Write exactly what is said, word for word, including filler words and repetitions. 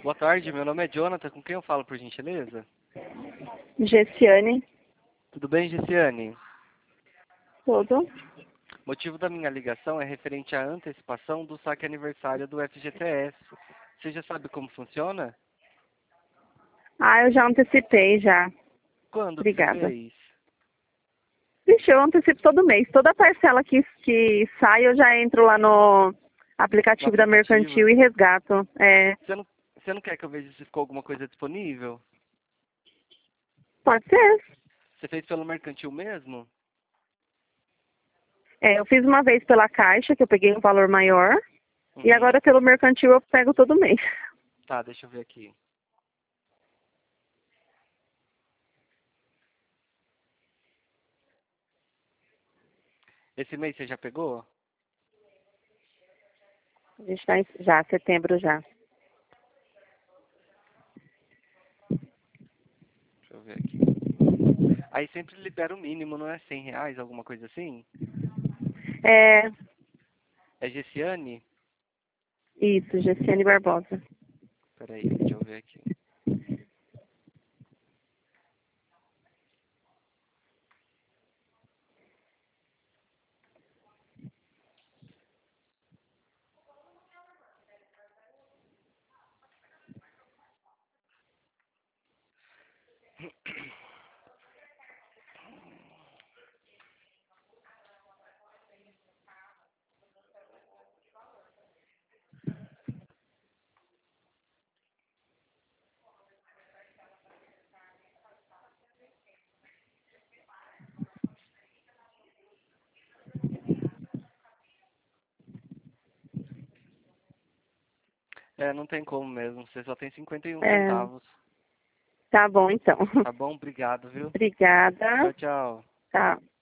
Boa tarde, meu nome é Jonathan, com quem eu falo, por gentileza? Gessiane, Tudo bem, Gessiane? tudo. O motivo da minha ligação é referente à antecipação do saque aniversário do F G T S. Você já sabe como funciona? Ah, eu já antecipei já. Quando que você Obrigada. fez? Vixe, eu antecipo todo mês. Toda parcela que, que sai, eu já entro lá no No aplicativo da aplicativo? Mercantil e resgato. É, Você não, você não quer que eu veja se ficou alguma coisa disponível? pode ser. Você fez pelo Mercantil mesmo? É, eu fiz uma vez pela Caixa, que eu peguei um valor maior. E Uhum. agora pelo Mercantil eu pego todo mês. Tá, deixa eu ver aqui. Esse mês você já pegou? A gente está em, já, setembro já. Deixa eu ver aqui. Aí sempre libera o mínimo, não é cem reais, alguma coisa assim? É, É Gessiane? isso, Gessiane Barbosa. Peraí, deixa eu ver aqui. É, não tem como mesmo, você só tem cinquenta e um É, centavos. tá bom então. Tá bom? Obrigado, viu? Obrigada. Tchau, tchau. Tá.